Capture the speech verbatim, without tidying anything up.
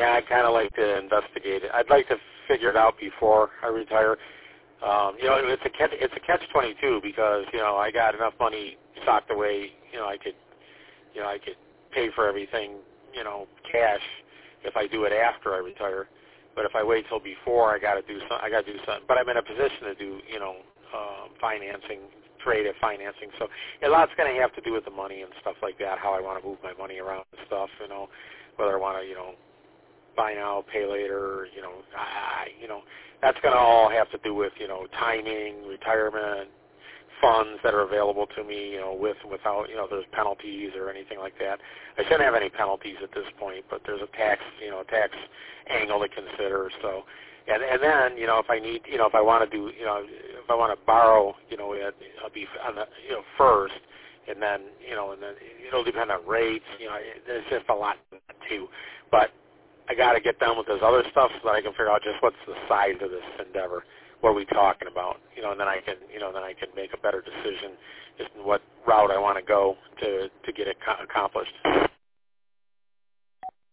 yeah, I kind of like to investigate it. I'd like to figure it out before I retire. Um, you know, it's a catch, it's a catch twenty-two because you know I got enough money socked away. You know, I could, you know, I could pay for everything. You know, cash if I do it after I retire. But if I wait till before, I got to do some. I got to do something. But I'm in a position to do, you know, um, financing, creative financing. So a lot's going to have to do with the money and stuff like that. How I want to move my money around and stuff. You know, whether I want to, you know, buy now, pay later. You know, I, you know, that's going to all have to do with, you know, timing, retirement, funds that are available to me, you know, with without, you know, there's penalties or anything like that. I shouldn't have any penalties at this point, but there's a tax, you know, a tax angle to consider. So, and and then, you know, if I need, you know, if I want to do, you know, if I want to borrow, you know, it, I'll be on the, you know, first, and then, you know, and then it'll depend on rates. You know, it, there's just a lot too. But I got to get done with this other stuff so that I can figure out just what's the size of this endeavor. What are we talking about? You know, and then I can, you know, then I can make a better decision just in what route I want to go to to get it co- accomplished.